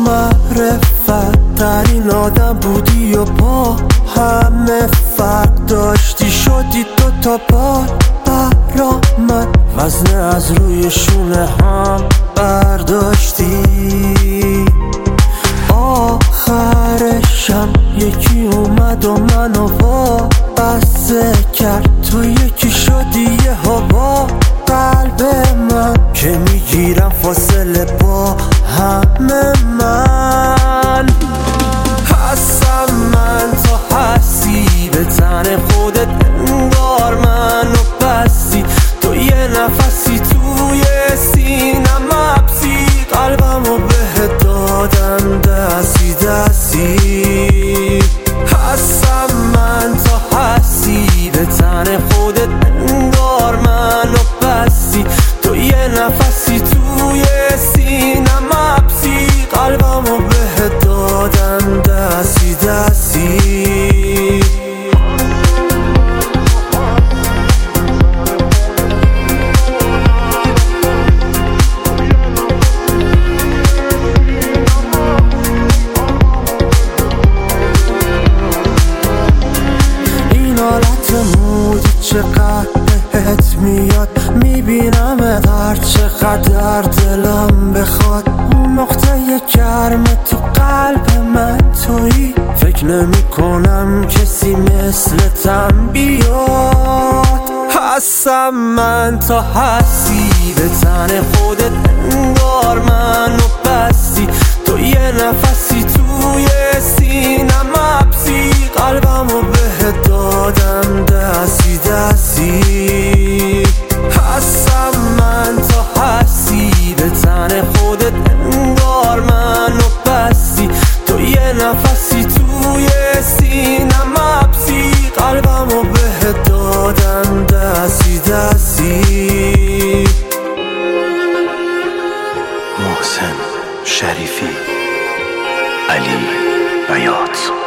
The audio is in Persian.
معرفت ترین آدم بودی و با همه فرق داشتی، شدی دوتا بار برا من، وزنه از روی شونه هم برداشتی. آخرشم یکی اومد و منو وابسته کرد، تو یکی شدی یهو با قلب من، که میگیرم فاصله با همه من. هستم من تا هستی، به تن خودت انگار منو بستی، تو یه نفسی توی سینم حبسی، قلبمو بهت دادم دستی دستی. هستم من تا هستی، به تن خودت انگار منو بستی، تو یه نفسی توی سینم حبسی، قلبمو بهت دادم دستی دستی. این حالت مودی چقدر بهت میاد، میبینم هر چقدر دلم بخواد، اون نقطه گرم تو قلب من تویی، فکر نمی کنم کسی مثلتم بیاد. هستم من تا هستی، به تن خودت انگار منو بستی، تو یه نفسی توی سینم حبسی، قلبمو بهت دادم دستی دستی. هستم من تا هستی، به تن خودت انگار منو بستی، تو یه نفسی توی سینم حبسی، قلبمو بهت دادم دستی دستی. محسن شریفی، علی بیات.